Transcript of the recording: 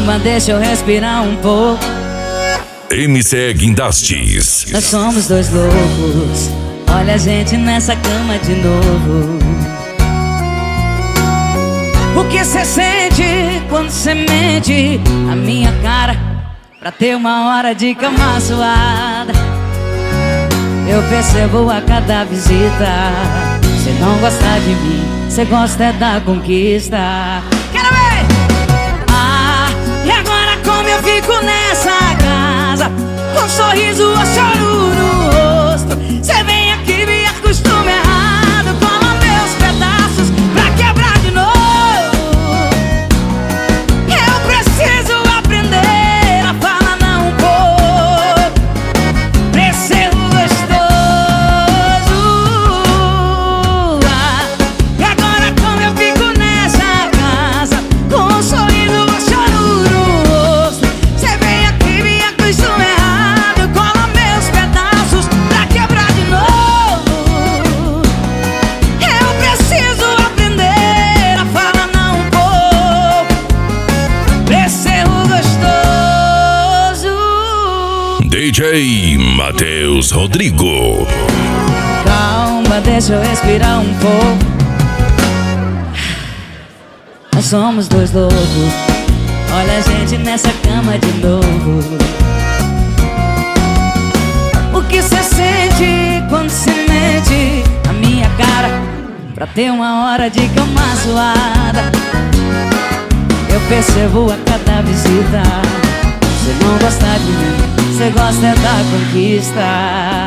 Calma, deixa eu respirar um pouco. MC Guindastes. Nós somos dois loucos. Olha a gente nessa cama de novo. O que cê sente quando cê mente a minha cara pra ter uma hora de cama suada? Eu percebo a cada visita. Cê não gosta de mim, cê gosta é da conquista. Quero ver! Ah, e agora como eu fico nessa casa, com um sorriso ou choro no rosto? Cê vem aqui, me acostuma errado, cola meus pedaços pra quebrar de novo. Eu preciso aprender a falar não um pouco pra ser gostoso. Ah, e agora como eu fico nessa casa, com um sorriso ou choro no rosto? Cê vem aqui, me acostuma errado, cola meus pedaços pra quebrar de novo. Eu preciso aprender a falar não um pouco pra ser gostoso. DJ Matheus Rodrigo. Calma, deixa eu respirar um pouco. Nós somos dois loucos. Olha a gente nessa cama de novo. O que cê sente quando cê mente a minha cara pra ter uma hora de cama suada? Eu percebo a cada visita. Cê não gosta de mim, cê gosta é da conquista.